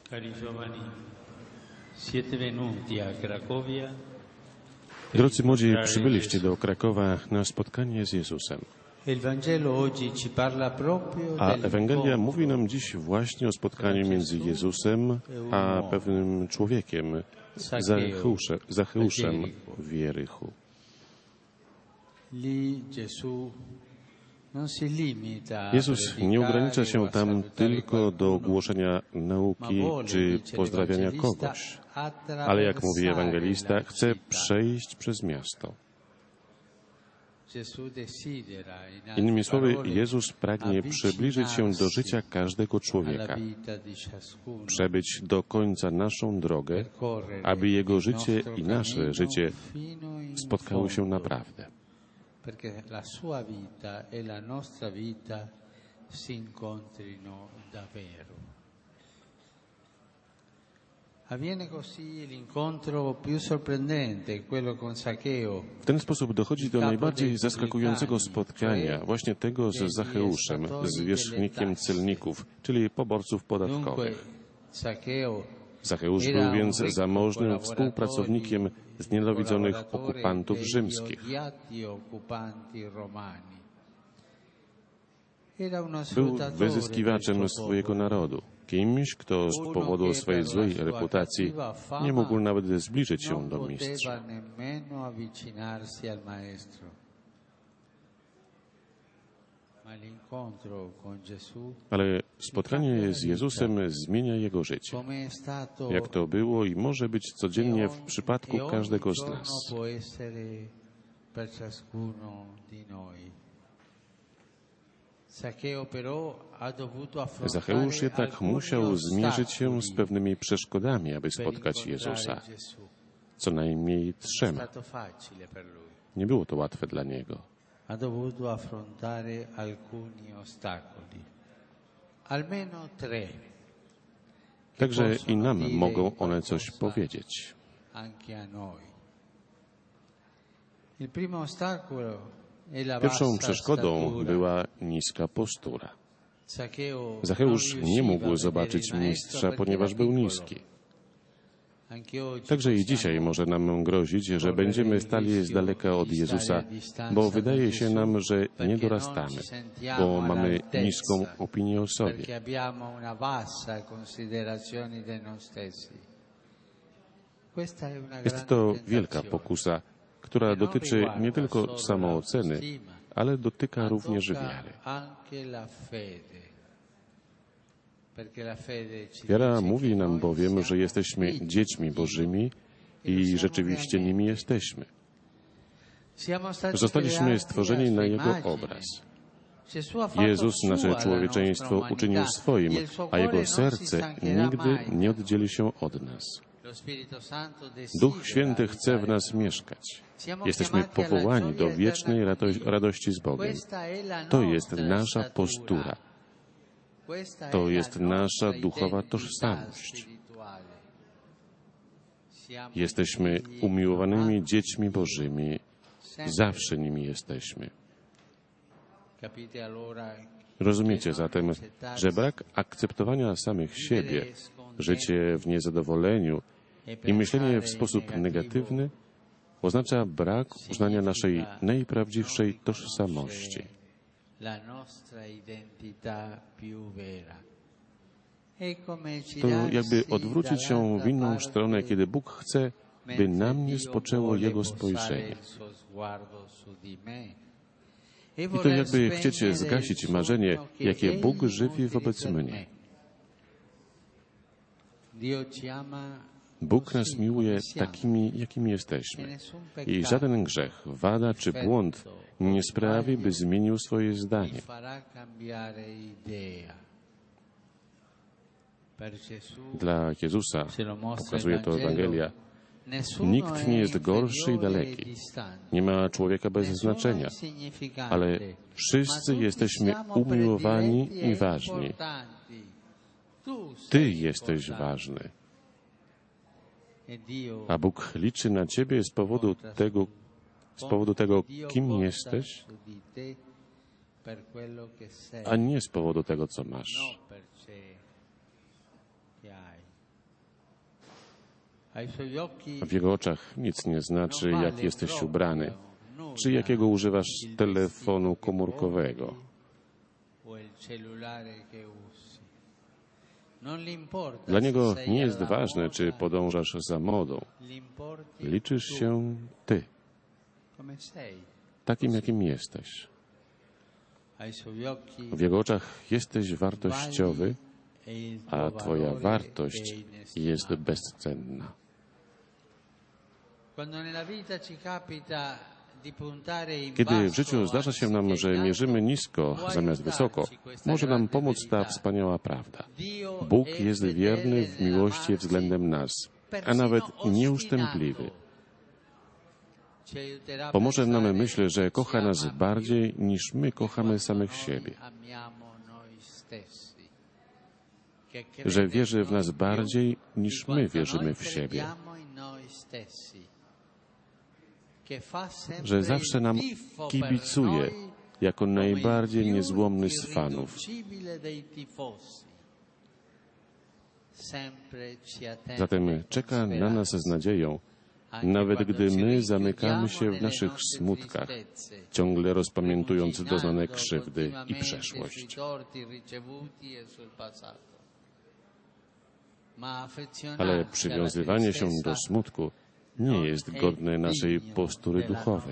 Cari giovani, siete venuti a Cracovia. Drodzy młodzi, przybyliście do Krakowa na spotkanie z Jezusem. A Ewangelia mówi nam dziś właśnie o spotkaniu między Jezusem a pewnym człowiekiem, Zacheuszem w Jerichu. Jezus nie ogranicza się tam tylko do głoszenia nauki czy pozdrawiania kogoś, ale jak mówi ewangelista, chce przejść przez miasto. Innymi słowy, Jezus pragnie przybliżyć się do życia każdego człowieka, przebyć do końca naszą drogę, aby Jego życie i nasze życie spotkały się naprawdę. Perché la sua vita e la nostra vita si incontrino davvero. Avviene così l'incontro più sorprendente, quello con Zaccheo. W ten sposób dochodzi do najbardziej zaskakującego spotkania, właśnie tego z Zacheuszem, z wierzchnikiem celników, czyli poborców podatkowych. Zacheusz był więc zamożnym współpracownikiem znienawidzonych okupantów rzymskich. Był wyzyskiwaczem swojego narodu, kimś, kto z powodu swojej złej reputacji nie mógł nawet zbliżyć się do mistrza. Ale spotkanie z Jezusem zmienia jego życie, jak to było i może być codziennie w przypadku każdego z nas. Zacheusz jednak musiał zmierzyć się z pewnymi przeszkodami, aby spotkać Jezusa, co najmniej 3. Nie było to łatwe dla niego. Ha dovuto affrontare alcuni ostacoli, almeno 3. Także i nam mogą one coś powiedzieć. Pierwszą przeszkodą była niska postura. Zacheusz nie mógł zobaczyć mistrza, ponieważ był niski. Także i dzisiaj może nam grozić, że będziemy stali z daleka od Jezusa, bo wydaje się nam, że nie dorastamy, bo mamy niską opinię o sobie. Jest to wielka pokusa, która dotyczy nie tylko samooceny, ale dotyka również wiary. Wiara mówi nam bowiem, że jesteśmy dziećmi Bożymi i rzeczywiście nimi jesteśmy. Zostaliśmy stworzeni na Jego obraz. Jezus nasze człowieczeństwo uczynił swoim, a Jego serce nigdy nie oddzieli się od nas. Duch Święty chce w nas mieszkać. Jesteśmy powołani do wiecznej radości z Bogiem. To jest nasza postura. To jest nasza duchowa tożsamość. Jesteśmy umiłowanymi dziećmi Bożymi. Zawsze nimi jesteśmy. Rozumiecie zatem, że brak akceptowania samych siebie, życie w niezadowoleniu i myślenie w sposób negatywny oznacza brak uznania naszej najprawdziwszej tożsamości. To jakby odwrócić się w inną stronę, kiedy Bóg chce, by na mnie spoczęło Jego spojrzenie. I to jakby chcieć zgasić marzenie, jakie Bóg żywi wobec mnie. Bóg nas miłuje takimi, jakimi jesteśmy. I żaden grzech, wada czy błąd nie sprawi, by zmienił swoje zdanie. Dla Jezusa, pokazuje to Ewangelia, nikt nie jest gorszy i daleki. Nie ma człowieka bez znaczenia, ale wszyscy jesteśmy umiłowani i ważni. Ty jesteś ważny. A Bóg liczy na Ciebie z powodu tego, kim jesteś, a nie z powodu tego, co masz. W Jego oczach nic nie znaczy, jak jesteś ubrany, czy jakiego używasz telefonu komórkowego. Dla Niego nie jest ważne, czy podążasz za modą. Liczysz się Ty, takim, jakim jesteś. W Jego oczach jesteś wartościowy, a Twoja wartość jest bezcenna. Kiedy w życiu zdarza się nam, że mierzymy nisko zamiast wysoko, może nam pomóc ta wspaniała prawda. Bóg jest wierny w miłości względem nas, a nawet nieustępliwy. Pomoże nam myśl, że kocha nas bardziej niż my kochamy samych siebie. Że wierzy w nas bardziej niż my wierzymy w siebie. Że zawsze nam kibicuje jako najbardziej niezłomny z fanów. Zatem czeka na nas z nadzieją, nawet gdy my zamykamy się w naszych smutkach, ciągle rozpamiętując doznane krzywdy i przeszłość. Ale przywiązywanie się do smutku nie jest godne naszej postury duchowej.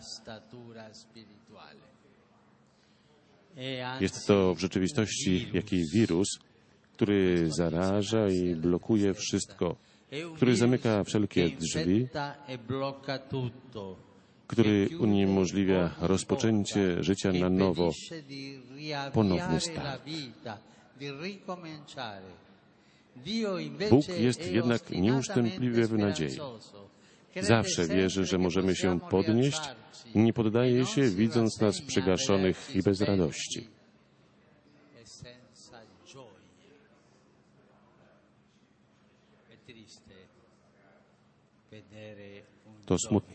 Jest to w rzeczywistości jakiś wirus, który zaraża i blokuje wszystko, który zamyka wszelkie drzwi, który uniemożliwia rozpoczęcie życia na nowo, ponowny start. Bóg jest jednak nieustępliwy w nadziei. Zawsze wierzy, że możemy się podnieść i nie poddaje się, widząc nas przygaszonych i bez radości. To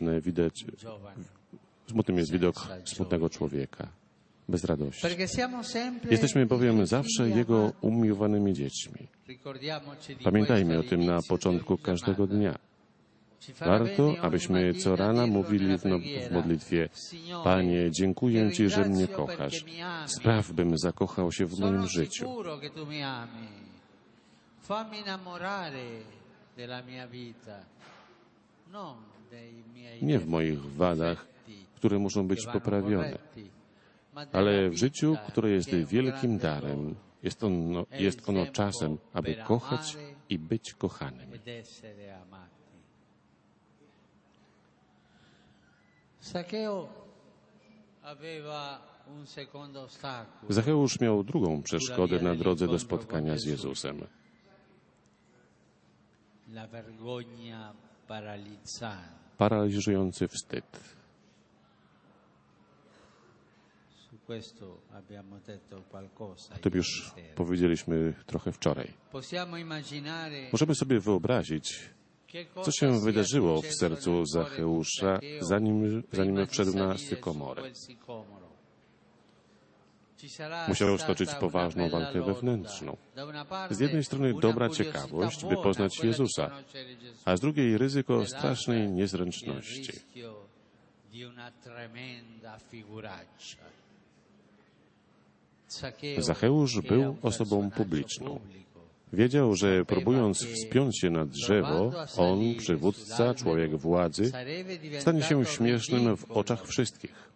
smutnym jest widok smutnego człowieka, bez radości. Jesteśmy bowiem zawsze Jego umiłowanymi dziećmi. Pamiętajmy o tym na początku każdego dnia. Warto, abyśmy co rana mówili w modlitwie: Panie, dziękuję Ci, że mnie kochasz. Spraw, bym zakochał się w moim życiu. Nie w moich wadach, które muszą być poprawione, ale w życiu, które jest wielkim darem. Jest ono czasem, aby kochać i być kochanym. Zacheusz miał drugą przeszkodę na drodze do spotkania z Jezusem. Paraliżujący wstyd. O tym już powiedzieliśmy trochę wczoraj. Możemy sobie wyobrazić, co się wydarzyło w sercu Zacheusza, zanim wszedł na sykomorę. Musiał stoczyć poważną walkę wewnętrzną. Z jednej strony dobra ciekawość, by poznać Jezusa, a z drugiej ryzyko strasznej niezręczności. Zacheusz był osobą publiczną. Wiedział, że próbując wspiąć się na drzewo, on, przywódca, człowiek władzy, stanie się śmiesznym w oczach wszystkich.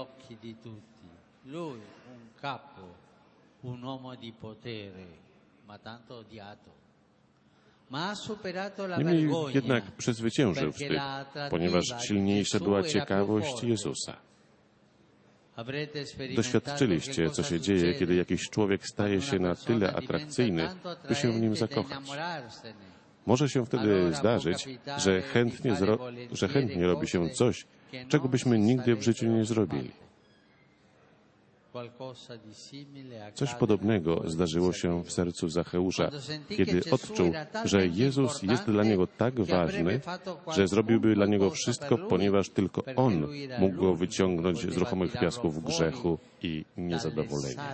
Niemniej jednak przezwyciężył wstyd, ponieważ silniejsza była ciekawość Jezusa. Doświadczyliście, co się dzieje, kiedy jakiś człowiek staje się na tyle atrakcyjny, by się w nim zakochać. Może się wtedy zdarzyć, że chętnie robi się coś, czego byśmy nigdy w życiu nie zrobili. Coś podobnego zdarzyło się w sercu Zacheusza, kiedy odczuł, że Jezus jest dla niego tak ważny, że zrobiłby dla niego wszystko, ponieważ tylko On mógł go wyciągnąć z ruchomych piasków grzechu i niezadowolenia.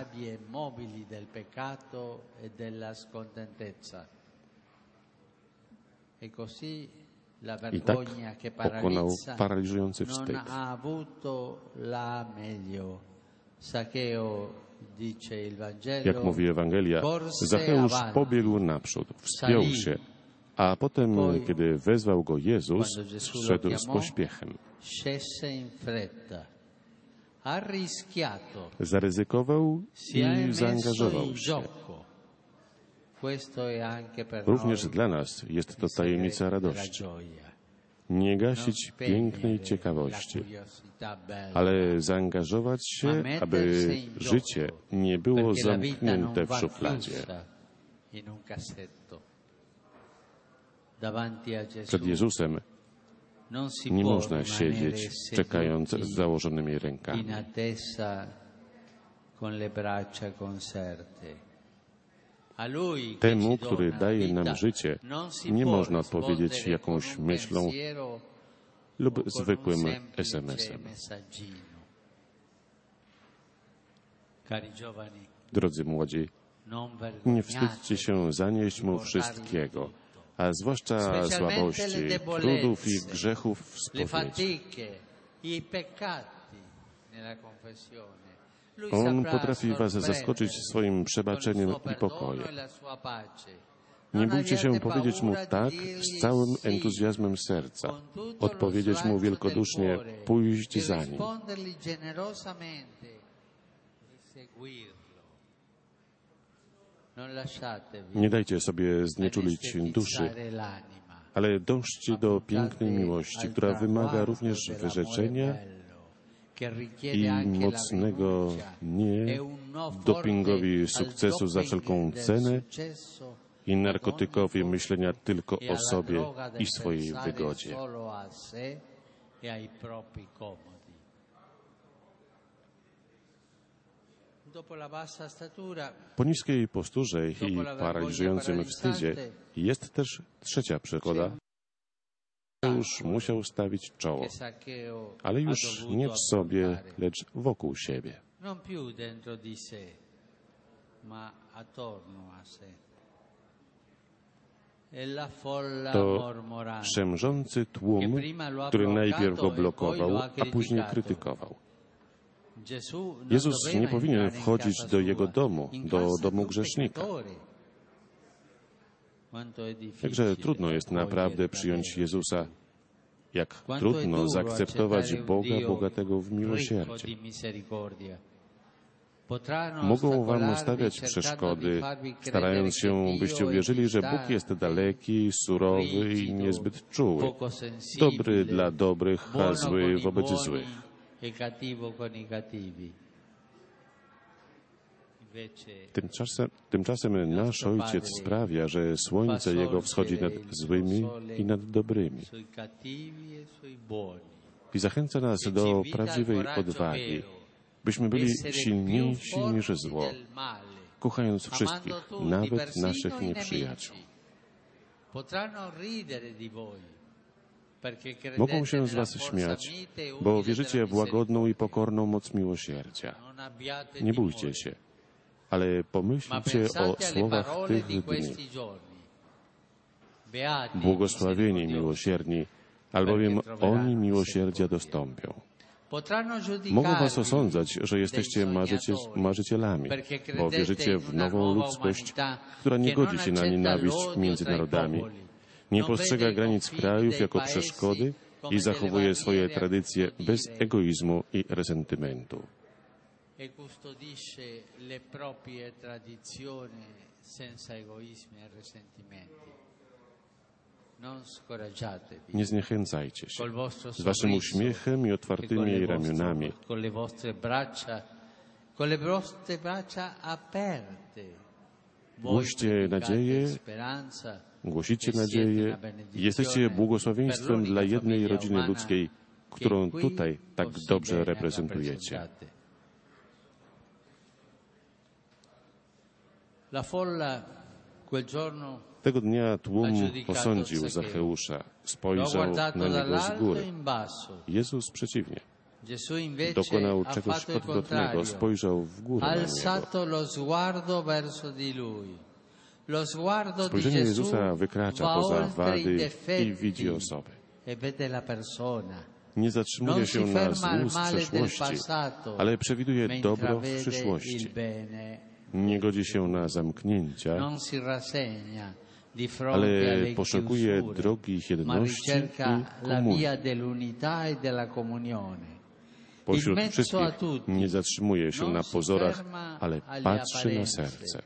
I tak pokonał paraliżujący wstyd. Jak mówi Ewangelia, Zacheusz pobiegł naprzód, wspiął się, a potem, kiedy wezwał go Jezus, zszedł z pośpiechem. Zaryzykował i zaangażował się. Również dla nas jest to tajemnica radości. Nie gasić pięknej ciekawości, ale zaangażować się, aby życie nie było zamknięte w szufladzie. Przed Jezusem nie można siedzieć, czekając z założonymi rękami. Temu, który daje nam życie, nie można odpowiedzieć jakąś myślą lub zwykłym SMS-em. Drodzy młodzi, nie wstydźcie się zanieść mu wszystkiego, a zwłaszcza słabości, trudów i grzechów w spowiedzi. On potrafi was zaskoczyć swoim przebaczeniem i pokojem. Nie bójcie się powiedzieć mu tak z całym entuzjazmem serca, odpowiedzieć mu wielkodusznie, pójść za nim. Nie dajcie sobie znieczulić duszy, ale dążcie do pięknej miłości, która wymaga również wyrzeczenia i mocnego nie dopingowi sukcesu za wszelką cenę i narkotykowi myślenia tylko o sobie i swojej wygodzie. Po niskiej posturze i paraliżującym wstydzie jest też trzecia przygoda. Już musiał stawić czoło, ale już nie w sobie, lecz wokół siebie. To szemrzący tłum, który najpierw go blokował, a później krytykował. Jezus nie powinien wchodzić do jego domu, do domu grzesznika. Jakże trudno jest naprawdę przyjąć Jezusa, jak trudno zaakceptować Boga bogatego w miłosierdzie. Mogą wam stawiać przeszkody, starając się, byście uwierzyli, że Bóg jest daleki, surowy i niezbyt czuły, dobry dla dobrych, a zły wobec złych. Tymczasem nasz Ojciec sprawia, że słońce Jego wschodzi nad złymi i nad dobrymi i zachęca nas do prawdziwej odwagi, byśmy byli silniejsi niż zło, kochając wszystkich, nawet naszych nieprzyjaciół. Mogą się z was śmiać, bo wierzycie w łagodną i pokorną moc miłosierdzia. Nie bójcie się, ale pomyślcie o słowach tych dni. Błogosławieni miłosierni, albowiem oni miłosierdzia dostąpią. Mogą was osądzać, że jesteście marzycielami, bo wierzycie w nową ludzkość, która nie godzi się na nienawiść między narodami, nie postrzega granic krajów jako przeszkody i zachowuje swoje tradycje bez egoizmu i resentymentu. Nie zniechęcajcie się. Z waszym uśmiechem i otwartymi ramionami, głosicie nadzieję i jesteście błogosławieństwem dla jednej rodziny ludzkiej, którą tutaj tak dobrze reprezentujecie. Tego dnia tłum osądził Zacheusza, spojrzał na niego z góry. Jezus przeciwnie. Dokonał czegoś odwrotnego, spojrzał w górę na niego. Spojrzenie Jezusa wykracza poza wady i widzi osobę. Nie zatrzymuje się na złu z przeszłości, ale przewiduje dobro w przyszłości. Nie godzi się na zamknięcia, ale poszukuje drogi jedności i komunii. Pośród wszystkich nie zatrzymuje się na pozorach, ale patrzy na serce.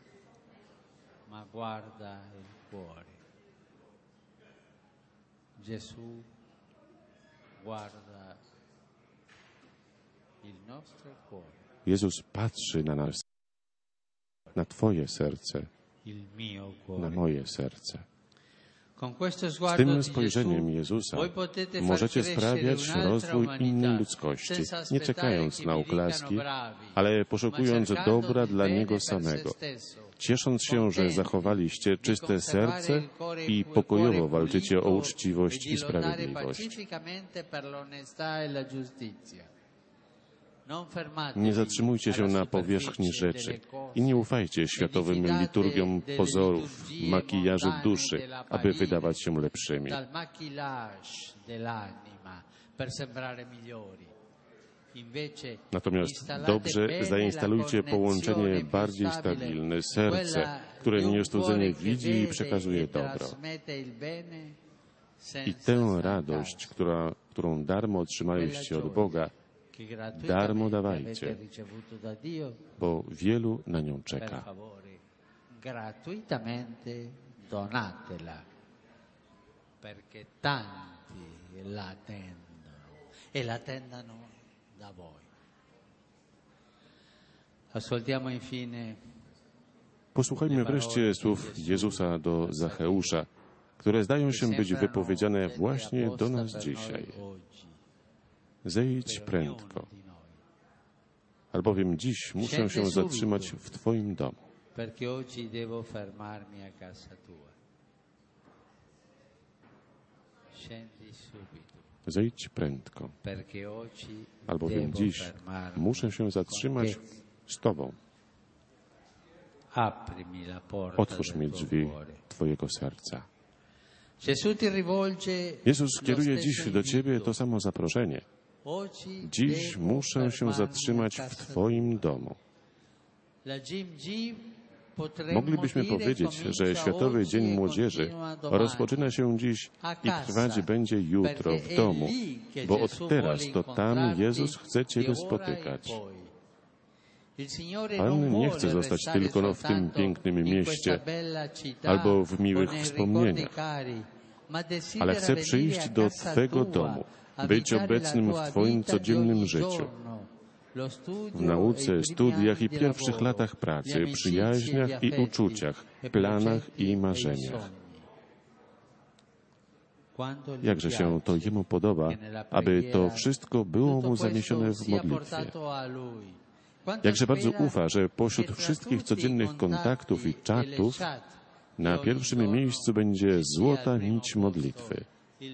Jezus patrzy na nas, na Twoje serce, na moje serce. Z tym spojrzeniem Jezusa możecie sprawiać rozwój innej ludzkości, nie czekając na oklaski, ale poszukując dobra dla Niego samego, ciesząc się, że zachowaliście czyste serce i pokojowo walczycie o uczciwość i sprawiedliwość. Nie zatrzymujcie się na powierzchni rzeczy i nie ufajcie światowym liturgiom pozorów, makijażu duszy, aby wydawać się lepszymi. Natomiast dobrze zainstalujcie połączenie bardziej stabilne, serce, które nieostudzenie widzi i przekazuje dobro. I tę radość, którą darmo otrzymaliście od Boga, darmo dawajcie, bo wielu na nią czeka. Gratuitamente donatela, perché tanti la attendono e la attendono da voi. Ascoltiamo infine. Posłuchajmy wreszcie słów Jezusa do Zacheusza, które zdają się być wypowiedziane właśnie do nas dzisiaj. Zejdź prędko, albowiem dziś muszę się zatrzymać w Twoim domu. Zejdź prędko, albowiem dziś muszę się zatrzymać z Tobą. Otwórz mi drzwi Twojego serca. Jezus kieruje dziś do Ciebie to samo zaproszenie. Dziś muszę się zatrzymać w Twoim domu. Moglibyśmy powiedzieć, że Światowy Dzień Młodzieży rozpoczyna się dziś i trwać będzie jutro w domu, bo od teraz to tam Jezus chce Ciebie spotykać. Pan nie chce zostać tylko w tym pięknym mieście albo w miłych wspomnieniach, ale chce przyjść do Twego domu, być obecnym w Twoim codziennym życiu, w nauce, studiach i pierwszych latach pracy, przyjaźniach i uczuciach, planach i marzeniach. Jakże się to Jemu podoba, aby to wszystko było Mu zaniesione w modlitwie. Jakże bardzo ufa, że pośród wszystkich codziennych kontaktów i czatów na pierwszym miejscu będzie złota nić modlitwy.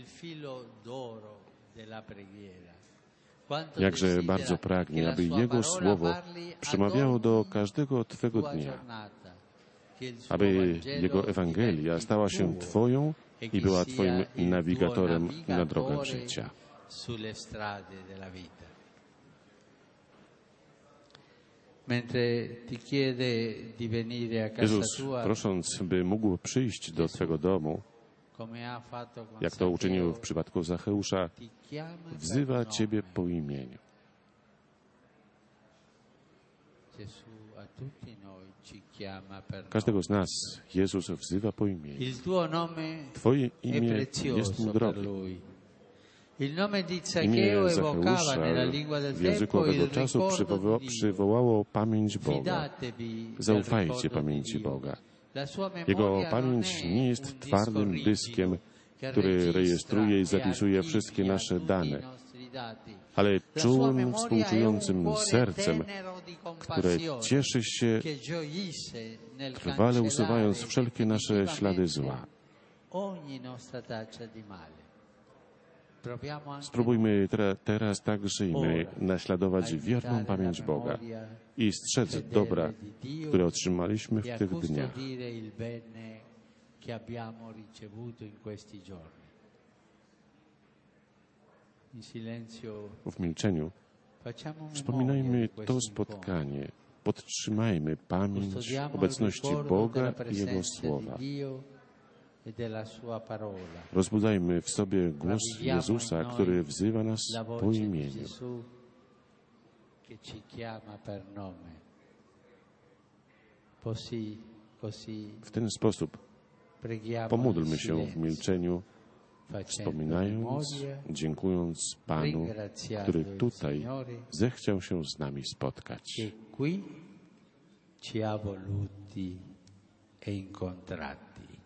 Jakże bardzo pragnie, aby Jego Słowo przemawiało do każdego Twego dnia, aby Jego Ewangelia stała się Twoją i była Twoim nawigatorem na drogach życia. Jezus, prosząc, by mógł przyjść do Twego domu, jak to uczynił w przypadku Zacheusza, wzywa Ciebie po imieniu. Każdego z nas Jezus wzywa po imieniu. Twoje imię jest Mu drogie. Imię Zacheusza w języku owego czasu przywołało pamięć Boga. Zaufajcie pamięci Boga. Jego pamięć nie jest twardym dyskiem, który rejestruje i zapisuje wszystkie nasze dane, ale czułym, współczującym sercem, które cieszy się, trwale usuwając wszelkie nasze ślady zła. Spróbujmy teraz także i my naśladować wierną pamięć Boga i strzec dobra, które otrzymaliśmy w tych dniach. W milczeniu wspominajmy to spotkanie, podtrzymajmy pamięć obecności Boga i Jego Słowa. Rozbudzajmy w sobie głos Jezusa, który wzywa nas po imieniu. W ten sposób pomódlmy się w milczeniu, wspominając, dziękując Panu, który tutaj zechciał się z nami spotkać. Ci ha voluti e incontrati.